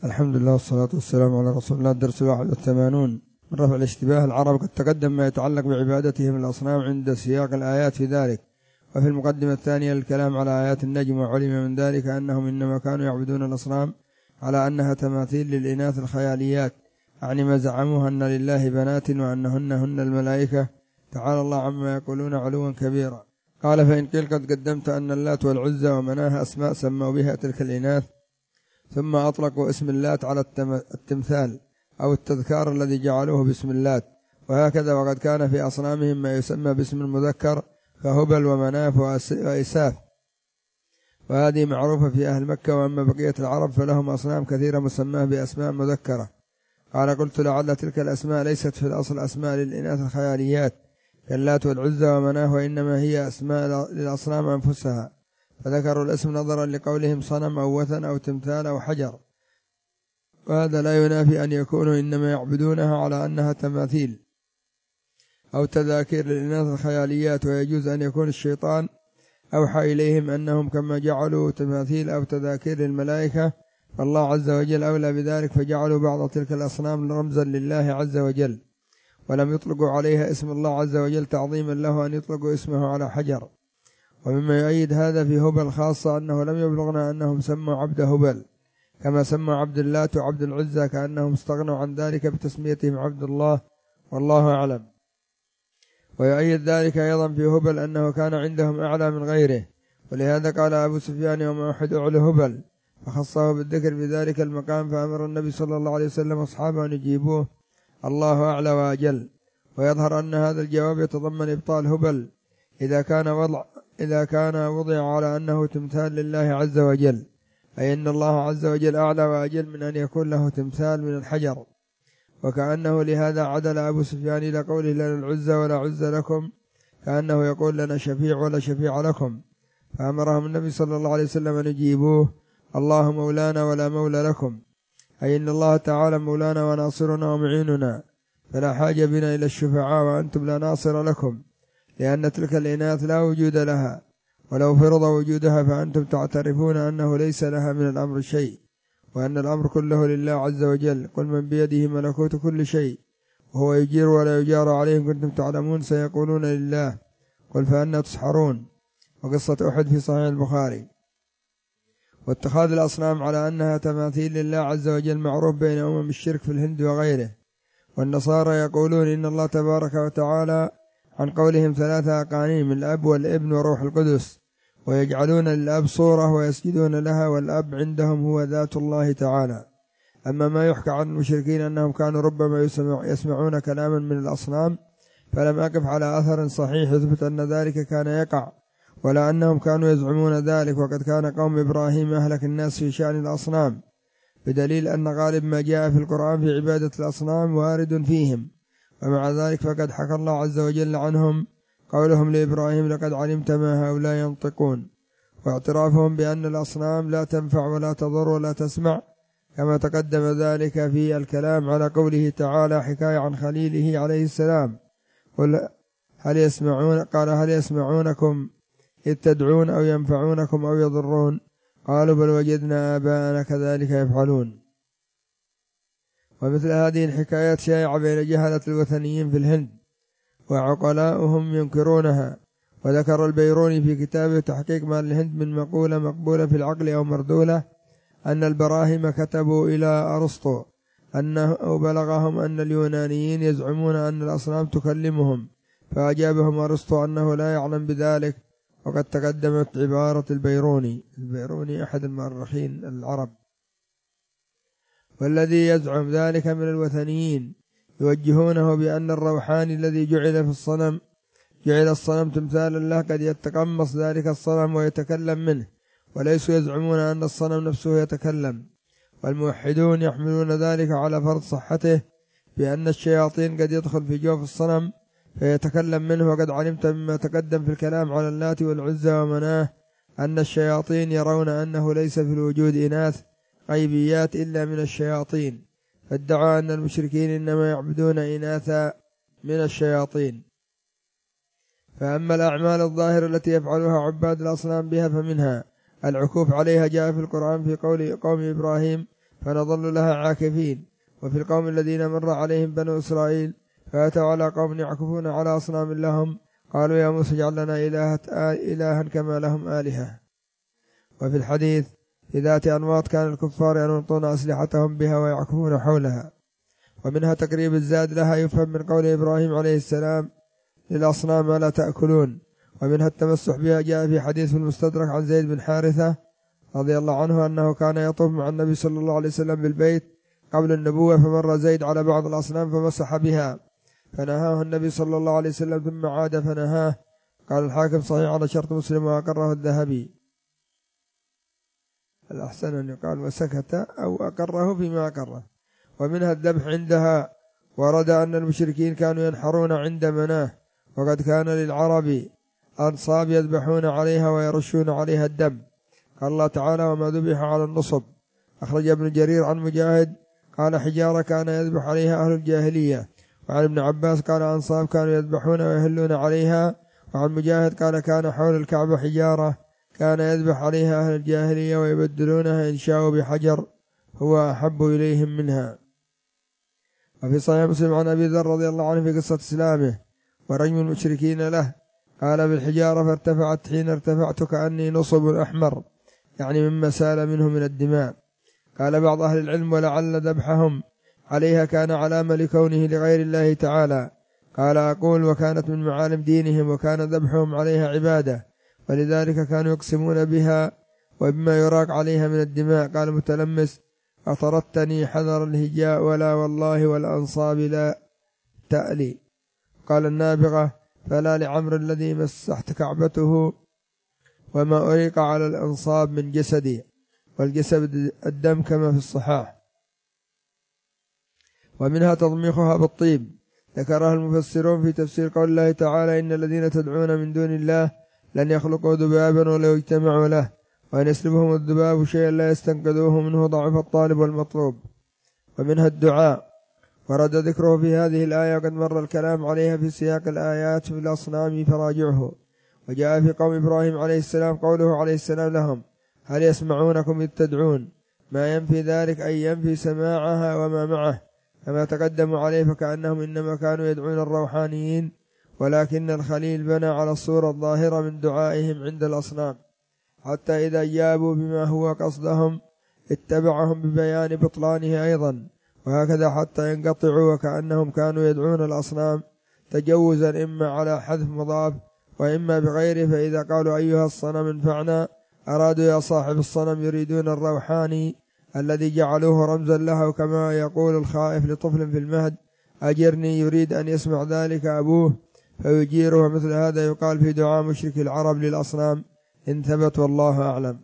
الحمد لله والصلاة والسلام على رسول الله. الدرس 81 من رفع الاشتباه. العرب قد تقدم ما يتعلق بعبادتهم الأصنام عند سياق الآيات في ذلك، وفي المقدمة الثانية للكلام على آيات النجم، وعلم من ذلك أنهم إنما كانوا يعبدون الأصنام على أنها تماثيل للإناث الخياليات، يعني ما زعموها أن لله بنات وأنهن الملائكة، تعالى الله عما يقولون علوا كبيرا. قال: فإن قيل قد قدمت أن اللات والعزى ومناها أسماء سموا بها تلك الإناث، ثم أطلقوا اسم اللات على التمثال أو التذكار الذي جعلوه باسم اللات، وهكذا وقد كان في أصنامهم ما يسمى باسم المذكر كهبل ومناف وإساف، وهذه معروفة في أهل مكة. وأما بقية العرب فلهم أصنام كثيرة مسماه بأسماء مذكرة. قال: قلت لعل تلك الأسماء ليست في الأصل أسماء للإناث الخياليات كاللات والعزى ومناه، وإنما هي أسماء للأصنام أنفسها، فذكروا الاسم نظرا لقولهم صنم أو وثن أو تمثال أو حجر، وهذا لا ينافي أن يكونوا إنما يعبدونها على أنها تماثيل أو تذاكير للإناث الخياليات. ويجوز أن يكون الشيطان أوحى إليهم أنهم كما جعلوا تماثيل أو تذاكير للملائكة، فالله عز وجل أولى بذلك، فجعلوا بعض تلك الأصنام رمزا لله عز وجل، ولم يطلقوا عليها اسم الله عز وجل تعظيما له أن يطلقوا اسمه على حجر. ومما يؤيد هذا في هبل خاصة أنه لم يبلغنا أنهم سموا عبد هبل كما سموا عبد اللات وعبد العزى، كأنهم استغنوا عن ذلك بتسميتهم عبد الله، والله أعلم. ويؤيد ذلك أيضا في هبل أنه كان عندهم أعلى من غيره، ولهذا قال أبو سفيان: وما أحد أعلى هبل، فخصه بالذكر في ذلك المقام، فأمر النبي صلى الله عليه وسلم أصحابه أن يجيبوه: الله أعلى وأجل. ويظهر أن هذا الجواب يتضمن إبطال هبل إذا كان وضع على أنه تمثال لله عز وجل، أي أن الله عز وجل أعلى وأجل من أن يكون له تمثال من الحجر. وكأنه لهذا عدل أبو سفيان إلى قوله: لنا العزى ولا عزى لكم، كأنه يقول: لنا شفيع ولا شفيع لكم، فأمرهم النبي صلى الله عليه وسلم أن يجيبوه: الله مولانا ولا مولى لكم، أي أن الله تعالى مولانا وناصرنا ومعيننا، فلا حاجة بنا إلى الشفعاء وأنتم لا ناصر لكم، لأن تلك الإناث لا وجود لها، ولو فرض وجودها فأنتم تعترفون أنه ليس لها من الأمر شيء، وأن الأمر كله لله عز وجل. قل من بيده ملكوت كل شيء وهو يجير ولا يجار عليه، كنتم تعلمون سيقولون لله، قل فأنا تسحرون. وقصة أحد في صحيح البخاري. واتخاذ الأصنام على أنها تماثيل لله عز وجل معروف بين الشرك في الهند وغيره. والنصارى يقولون إن الله تبارك وتعالى عن قولهم 3 أقانيم: الأب والابن وروح القدس، ويجعلون للأب صورة ويسجدون لها، والأب عندهم هو ذات الله تعالى. أما ما يحكى عن المشركين أنهم كانوا ربما يسمعون كلاما من الأصنام، فلم أقف على أثر صحيح يثبت أن ذلك كان يقع، ولا أنهم كانوا يزعمون ذلك. وقد كان قوم إبراهيم أهلك الناس في شأن الأصنام، بدليل أن غالب ما جاء في القرآن في عبادة الأصنام وارد فيهم. ومع ذلك فقد حكى الله عز وجل عنهم قولهم لإبراهيم: لقد علمت ما هؤلاء ينطقون، واعترافهم بأن الأصنام لا تنفع ولا تضر ولا تسمع، كما تقدم ذلك في الكلام على قوله تعالى حكاية عن خليله عليه السلام: قال: هل يسمعونكم إذ تدعون أو ينفعونكم أو يضرون، قالوا: بل وجدنا آباءنا كذلك يفعلون. ومثل هذه الحكايات شائعة بين جهلة الوثنيين في الهند، وعقلاؤهم ينكرونها. وذكر البيروني في كتابه تحقيق ما الهند من مقولة مقبولة في العقل أو مردولة، أن البراهمة كتبوا إلى أرسطو أنه بلغهم أن اليونانيين يزعمون أن الأصنام تكلمهم، فأجابهم أرسطو أنه لا يعلم بذلك. وقد تقدمت عبارة البيروني أحد المؤرخين العرب. والذي يزعم ذلك من الوثنيين يوجهونه بأن الروحاني الذي جعل الصنم تمثالا له قد يتقمص ذلك الصنم ويتكلم منه، وليسوا يزعمون أن الصنم نفسه يتكلم. والموحدون يحملون ذلك على فرض صحته، بأن الشياطين قد يدخل في جوف الصنم فيتكلم منه. وقد علمت مما تقدم في الكلام على اللات والعزى ومناه أن الشياطين يرون أنه ليس في الوجود إناث غيبيات إلا من الشياطين، فادعوا أن المشركين إنما يعبدون إناثا من الشياطين. فأما الأعمال الظاهرة التي يفعلها عباد الأصنام بها فمنها العكوف عليها، جاء في القرآن في قول قوم إبراهيم: فنظل لها عاكفين. وفي القوم الذين مر عليهم بنو إسرائيل فأتوا على قوم يعكفون على أصنام لهم قالوا يا موسى اجعل لنا إلها كما لهم آلهة. وفي الحديث في ذات أنواط كان الكفار ينوطون أسلحتهم بها ويعكفون حولها. ومنها تقريب الزاد لها يفهم من قول إبراهيم عليه السلام للأصنام ما لا تأكلون. ومنها التمسح بها جاء في حديث في المستدرك عن زيد بن حارثة رضي الله عنه أنه كان يطوف مع النبي صلى الله عليه وسلم بالبيت قبل النبوة فمر زيد على بعض الأصنام فمسح بها فنهاه النبي صلى الله عليه وسلم ثم عاد فنهاه. قال الحاكم صحيح على شرط مسلم وأقره الذهبي. الأحسن أن يقال وسكت أو أقره فيما أقره. ومنها الذبح عندها. ورد أن المشركين كانوا ينحرون عند مناه وقد كان للعرب أنصاب يذبحون عليها ويرشون عليها الدم. قال الله تعالى وما ذبح على النصب. أخرج ابن جرير عن مجاهد قال حجارة كان يذبح عليها أهل الجاهلية. وعن ابن عباس قال أنصاب كانوا يذبحون ويهلون عليها. وعن مجاهد قال كان حول الكعبة حجارة كان يذبح عليها أهل الجاهلية ويبدلونها إن شاءوا بحجر هو أحب إليهم منها. وفي صحيح مسلم عن أبي ذر رضي الله عنه في قصة إسلامه ورجم المشركين له قال بالحجارة فارتفعت حين ارتفعت كأني نصب أحمر يعني مما سال منه من الدماء. قال بعض أهل العلم ولعل ذبحهم عليها كان علامة لكونه لغير الله تعالى. قال أقول وكانت من معالم دينهم وكان ذبحهم عليها عبادة ولذلك كانوا يقسمون بها وبما يراق عليها من الدماء. قال متلمس أطردتني حذر الهجاء ولا والله والأنصاب لا تألي. قال النابغة فلا لعمر الذي مسحت كعبته وما أريق على الأنصاب من جسدي والجسد الدم كما في الصحاح. ومنها تضميخها بالطيب ذكرها المفسرون في تفسير قول الله تعالى إن الذين تدعون من دون الله لن يخلقوا ذبابا ولو اجتمعوا له وإن يسلبهم الذباب شيئا لا يستنقذوه منه ضعف الطالب والمطلوب. ومنها الدعاء ورد ذكره في هذه الآية وقد مر الكلام عليها في سياق الآيات في الأصنام فراجعه. وجاء في قوم إبراهيم عليه السلام قوله عليه السلام لهم هل يسمعونكم إذ تدعون ما ينفي ذلك أي ينفي سماعها وما معه كما تقدموا عليه فكأنهم إنما كانوا يدعون الروحانيين ولكن الخليل بنى على الصورة الظاهرة من دعائهم عند الأصنام حتى إذا جابوا بما هو قصدهم اتبعهم ببيان بطلانه أيضا وهكذا حتى ينقطعوا وكأنهم كانوا يدعون الأصنام تجوزا إما على حذف مضاف وإما بغيره. فإذا قالوا أيها الصنم انفعنا أرادوا يا صاحب الصنم يريدون الروحاني الذي جعلوه رمزا له كما يقول الخائف لطفل في المهد أجرني يريد أن يسمع ذلك أبوه فيجيره. مثل هذا يقال في دعاء مشرك العرب للأصنام إن ثبت والله أعلم.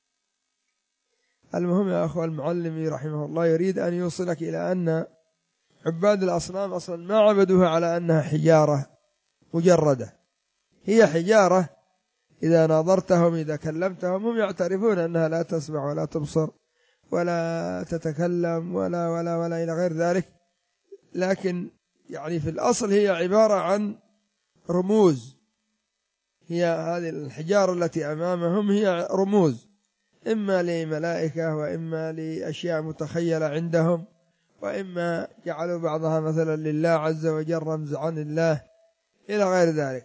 المهم يا أخوة المعلم رحمه الله يريد أن يوصلك إلى أن عباد الأصنام أصلا ما عبدوها على أنها حجارة مجردة هي حجارة إذا ناظرتهم إذا كلمتهم هم يعترفون أنها لا تسمع ولا تبصر ولا تتكلم ولا إلى غير ذلك لكن يعني في الأصل هي عبارة عن رموز. هي هذه الحجارة التي أمامهم هي رموز إما لملائكة وإما لأشياء متخيلة عندهم وإما جعلوا بعضها مثلا لله عز وجل رمز عن الله إلى غير ذلك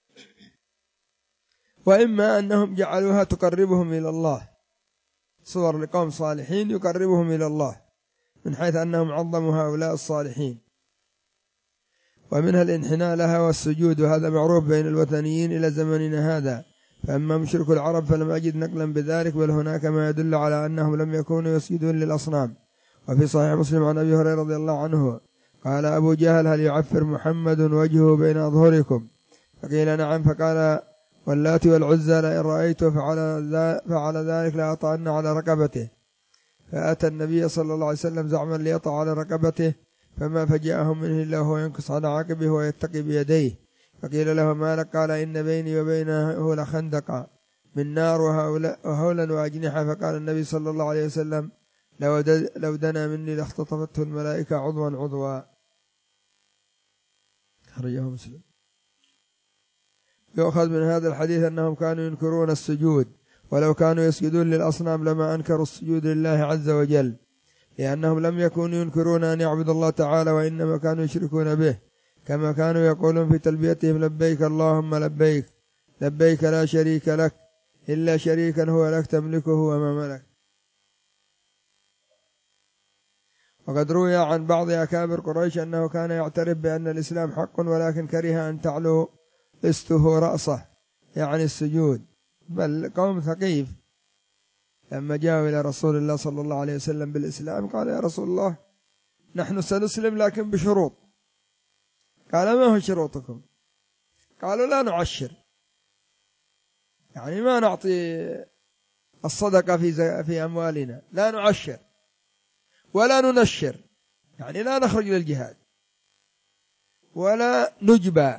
وإما أنهم جعلوها تقربهم إلى الله صور لقوم صالحين يقربهم إلى الله من حيث أنهم عظموا هؤلاء الصالحين. ومنها الانحناء لها والسجود وهذا معروف بين الوثنيين إلى زمننا هذا. فأما مشرك العرب فلم أجد نقلا بذلك بل هناك ما يدل على أنهم لم يكونوا يسجدون للأصنام. وفي صحيح مسلم عن أبي هريرة رضي الله عنه قال أبو جهل هل يعفر محمد وجهه بين أظهركم فقيل نعم فقال واللات والعزى لئن رأيته فعل ذلك لأطعن على رقبته فأتى النبي صلى الله عليه وسلم زعما ليطع على رقبته فما فجأهم منه إلا هو ينكص على عقبه ويتقي بيديه فقيل له ما لك قال إن بيني وبينه لخندقا من نار وهولا وأجنحة فقال النبي صلى الله عليه وسلم لو دنا مني لاختطفته الملائكة عضوا عضوا. خرجه مسلم. يؤخذ من هذا الحديث أنهم كانوا ينكرون السجود ولو كانوا يسجدون للأصنام لما أنكروا السجود لله عز وجل لأنهم لم يكونوا ينكرون أن يعبدوا الله تعالى، وإنما كانوا يشركون به، كما كانوا يقولون في تلبيتهم لبيك اللهم لبيك، لبيك لا شريك لك إلا شريكا هو لك تملكه وما ملك. وقد روي عن بعض أكابر قريش أنه كان يعترف بأن الإسلام حق، ولكن كره أن تعلو استه رأسه، يعني السجود. بل قوم ثقيف لما جاءوا إلى رسول الله صلى الله عليه وسلم بالإسلام قال يا رسول الله نحن سنسلم لكن بشروط. قال ما هو شروطكم؟ قالوا لا نعشر، يعني ما نعطي الصدقة في أموالنا، لا نعشر ولا ننشر، يعني لا نخرج للجهاد ولا نجبى.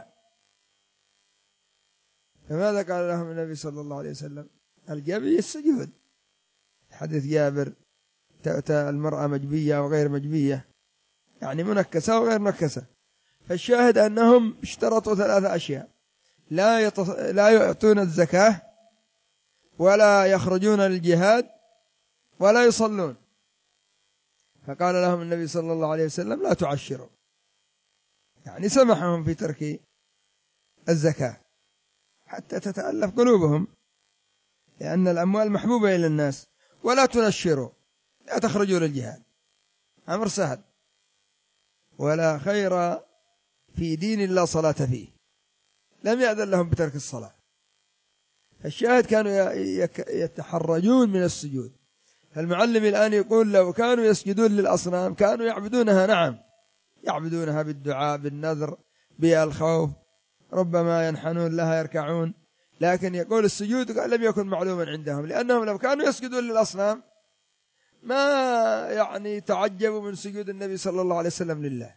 فماذا قال لهم النبي صلى الله عليه وسلم؟ الجبي السجود. حديث جابر تأتى المرأة مجبية وغير مجبية، يعني منكسة وغير منكسة. فالشاهد أنهم اشترطوا 3 أشياء: لا يؤتون الزكاة، ولا يخرجون للجهاد، ولا يصلون. فقال لهم النبي صلى الله عليه وسلم لا تعشروا، يعني سمحهم في ترك الزكاة حتى تتألف قلوبهم، لأن الأموال محبوبة إلى الناس. ولا تنشروا، لا تخرجوا للجهاد، أمر سهل. ولا خير في دين الله صلاة فيه، لم يأذن لهم بترك الصلاة. الشاهد كانوا يتحرجون من السجود. فالمعلم الآن يقول لو كانوا يسجدون للأصنام كانوا يعبدونها، نعم يعبدونها بالدعاء، بالنذر، بالخوف، ربما ينحنون لها يركعون، لكن يقول السجود لم يكن معلوما عندهم، لأنهم لو كانوا يسجدون للأصنام ما يعني تعجبوا من سجود النبي صلى الله عليه وسلم لله.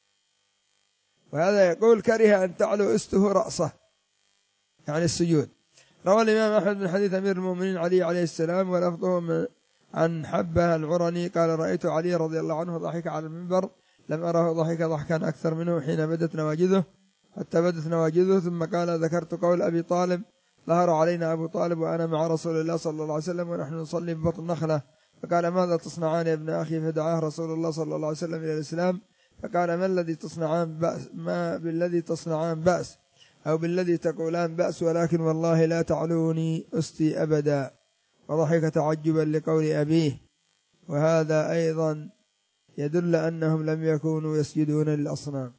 وهذا يقول كره أن تعلو استه رأسه، يعني السجود. روى الإمام أحمد من حديث أمير المؤمنين علي عليه السلام، ولفظه عن حبة العرني قال رأيت علي رضي الله عنه ضحك على المنبر، لم أره ضحك ضحكا أكثر منه حين بدت نواجذه، حتى بدت نواجذه. ثم قال ذكرت قول أبي طالب: ظهر علينا أبو طالب وأنا مع رسول الله صلى الله عليه وسلم ونحن نصلي ببطن نخلة، فقال ماذا تصنعان يا ابن أخي؟ فدعاه رسول الله صلى الله عليه وسلم إلى الإسلام، فقال ما الذي تصنعان بأس، ما بالذي تصنعان بأس، أو بالذي تقولان بأس، ولكن والله لا تعلوني أستي أبدا. وضحك تعجبا لقول أبيه. وهذا أيضا يدل أنهم لم يكونوا يسجدون للأصنام.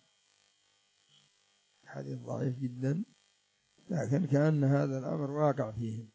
حديث ضعيف جدا، لكن كأن هذا الأمر واقع فيهم،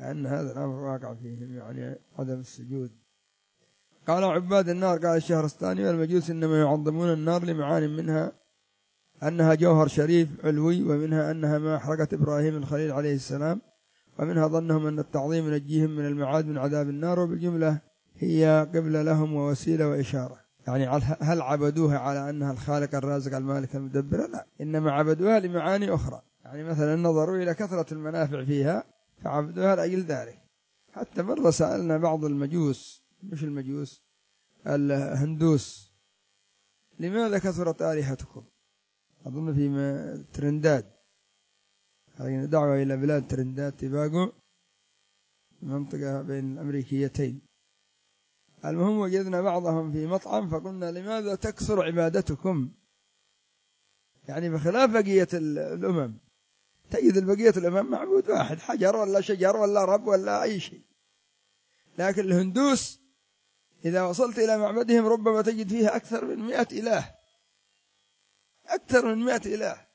يعني عدم السجود. قال عباد النار قال الشهرستاني: والمجوس إنما يعظمون النار لمعان منها أنها جوهر شريف علوي، ومنها أنها ما أحرقت إبراهيم الخليل عليه السلام، ومنها ظنهم أن التعظيم ينجيهم من المعاد من عذاب النار. وبالجملة هي قبلة لهم ووسيلة وإشارة. يعني هل عبدوها على أنها الخالق الرازق المالك المدبر؟ لا، إنما عبدوها لمعاني أخرى. يعني مثلا نظروا إلى كثرة المنافع فيها فعبدوها لأجل ذلك. حتى مرة سألنا بعض المجوس، مش المجوس، الهندوس: لماذا كثرت آلهتكم؟ أظن في ترنداد، هذه دعوة إلى بلاد ترنداد تباغو، منطقة بين الأمريكيتين. المهم وجدنا بعضهم في مطعم فقلنا لماذا تكثر عبادتكم؟ يعني بخلاف بقية الأمم، تجد البقية الأمم معبود واحد، حجر ولا شجر ولا رب ولا أي شيء، لكن الهندوس إذا وصلت إلى معبدهم ربما تجد فيها أكثر من 100 إله، أكثر من 100 إله،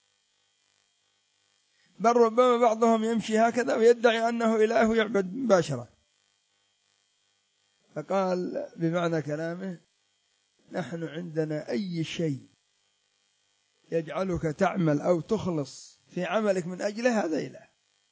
بل ربما بعضهم يمشي هكذا ويدعي أنه إله يعبد مباشرة. فقال بمعنى كلامه: نحن عندنا أي شيء يجعلك تعمل أو تخلص في عملك من أجله هذا إله.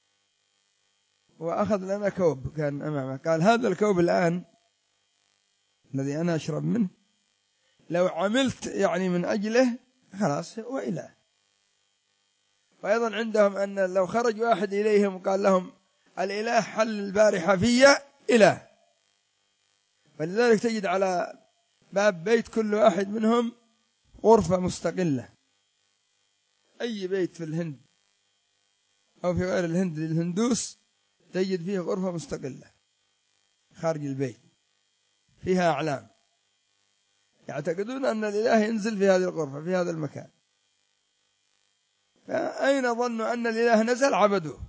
وأخذ لنا كوب كان أمامه، قال هذا الكوب الآن الذي أنا أشرب منه لو عملت يعني من أجله خلاص هو إله. وأيضا عندهم أن لو خرج واحد إليهم وقال لهم الإله حل البارحة في إله، فلذلك تجد على باب بيت كل واحد منهم غرفة مستقلة. أي بيت في الهند أو في غير الهند للهندوس تجد فيه غرفة مستقلة خارج البيت فيها أعلام، يعتقدون أن الإله ينزل في هذه الغرفة في هذا المكان، فأين ظنوا أن الإله نزل؟ عبدوه.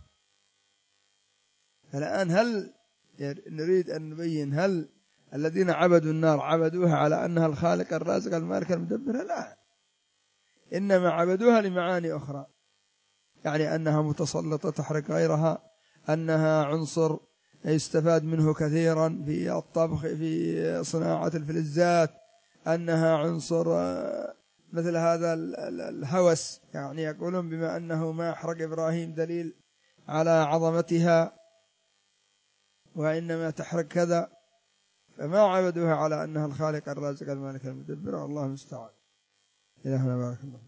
فالآن هل نريد أن نبين هل الذين عبدوا النار عبدوها على أنها الخالق الرازق المالك المدبر؟ لا، إنما عبدوها لمعاني أخرى، يعني أنها متسلطة تحرق غيرها، أنها عنصر يستفاد منه كثيرا في الطبخ في صناعة الفلزات، أنها عنصر مثل هذا الهوس، يعني يقولون بما أنه ما أحرق إبراهيم دليل على عظمتها وإنما تحرق كذا، فما عبدوها على أنها الخالق الرازق المالك المدبر. الله المستعان. إلهنا بارك الله.